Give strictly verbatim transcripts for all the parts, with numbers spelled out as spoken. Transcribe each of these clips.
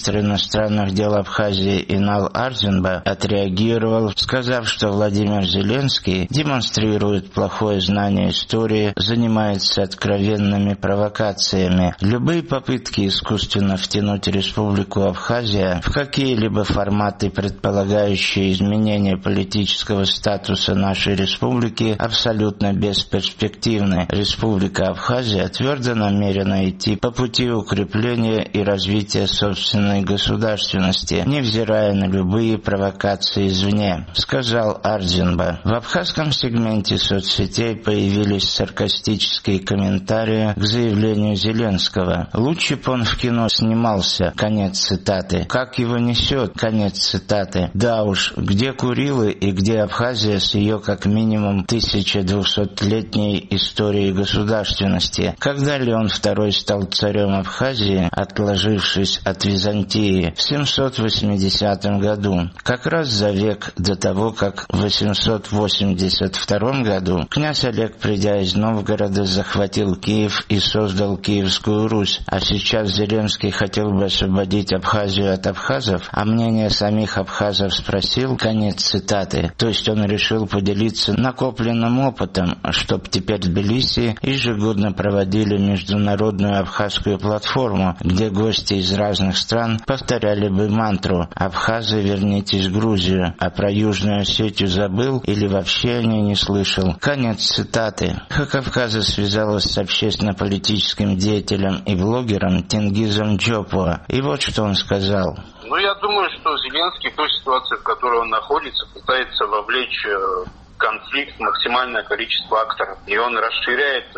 министр иностранных дел Абхазии Инал Арзинба отреагировал, сказав, что Владимир Зеленский демонстрирует плохое знание истории, занимается откровенными провокациями. Любые попытки искусственно втянуть Республику Абхазия в какие-либо форматы, предполагающие изменение политического статуса нашей республики, абсолютно бесперспективны. Республика Абхазия твердо намерена идти по пути укрепления и развития собственной государственности, невзирая на любые провокации извне, сказал Арзинба. В абхазском сегменте соцсетей появились саркастические комментарии к заявлению Зеленского. Лучше бы он в кино снимался. Конец цитаты. Как его несет? Конец цитаты. Да уж, где Курилы и где Абхазия с ее как минимум тысяча двухсотлетней историей государственности? Когда Леон второй стал царем Абхазии, отложившись от Византии в семьсот восьмидесятом году? Как раз за век до того, как в восемьсот восемьдесят втором году князь Олег, придя из Новгорода, захватил Киев и создал Киевскую Русь, а сейчас Зеленский хотел бы освободить Абхазию от абхазов, а мнение самих абхазов спросил, конец цитаты. То есть он решил поделиться накопленным опытом, чтоб теперь в Тбилиси ежегодно проводили международную абхазскую платформу, где гости из разных стран повторяли бы мантру «Абхазы, вернитесь в Грузию», а про Южную Осетию забыл или вообще о ней не слышал. Конец цитаты. Кавказа связалась с общественно-политическим деятелем и блогером Тенгизом Джопуа. И вот что он сказал. Ну, я думаю, что Зеленский в той ситуации, в которой он находится, пытается вовлечь конфликт максимальное количество акторов. И он расширяет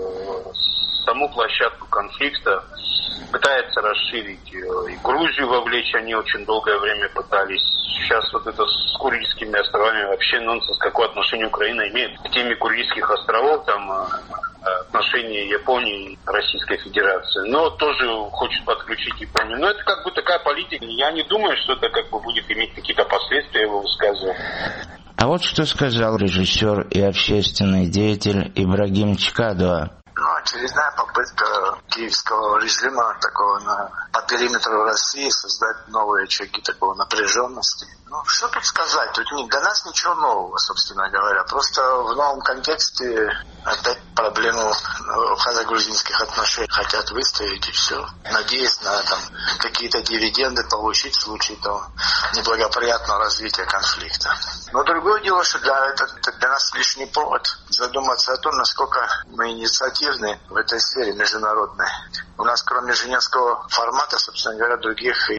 э, саму площадку конфликта, пытается расширить и Грузию вовлечь, они очень долгое время пытались. Сейчас вот это с Курильскими островами вообще нонсенс, какое отношение Украина имеет к теме Курильских островов, там отношения Японии и Российской Федерации. Но тоже хочет подключить Японию. Но это как бы такая политика. Я не думаю, что это как бы будет иметь какие-то последствия его высказывания. А вот что сказал режиссер и общественный деятель Ибрагим Чкадуа. Ну, очередная попытка киевского режима такого на, по периметру России создать новые очаги такого напряженности. Ну, что тут сказать? Тут не, для нас ничего нового, собственно говоря. Просто в новом контексте опять проблему абхазо-грузинских отношений хотят выставить и все. Надеясь на там, какие-то дивиденды получить в случае того неблагоприятного развития конфликта. Но другое дело, что для, это, для нас лишний повод задуматься о том, насколько мы инициативны в этой сфере международной. У нас, кроме женевского формата, собственно говоря, других